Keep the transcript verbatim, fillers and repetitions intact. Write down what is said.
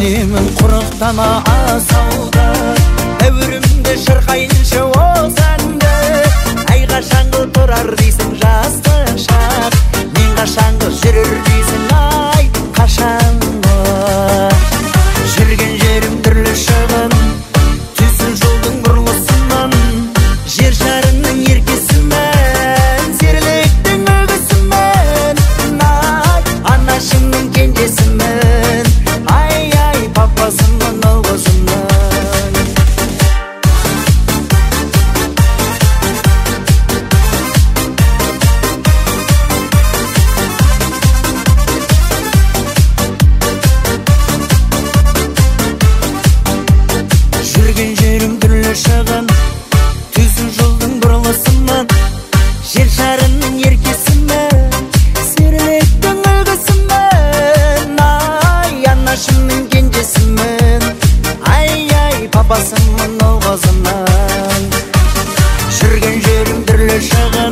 сенемін құрықтама асауда, әуірімді шырқайыншы осы әнді. Ай қашанғы тұрар дейсің жастық шақ, мен қашанғы жүрер дейсің ай қашанғы. Жүрген жерім түрлі шығын, түсін жолдың бұрылысынан, жер шарының еркесімен, серіліктің үлгісімен, ай анашымның кенжесімен, ай ай папасымның ұлғысынан. Жүрген жерім түрлі шығын, түсін жолдың бұрылысынан, жер шарының еркесімен, серіліктің үлгісімен, ай анашымның кенжесімен, ай ай папасымның ұлғысынан. Жүрген жерім түрлі шығын,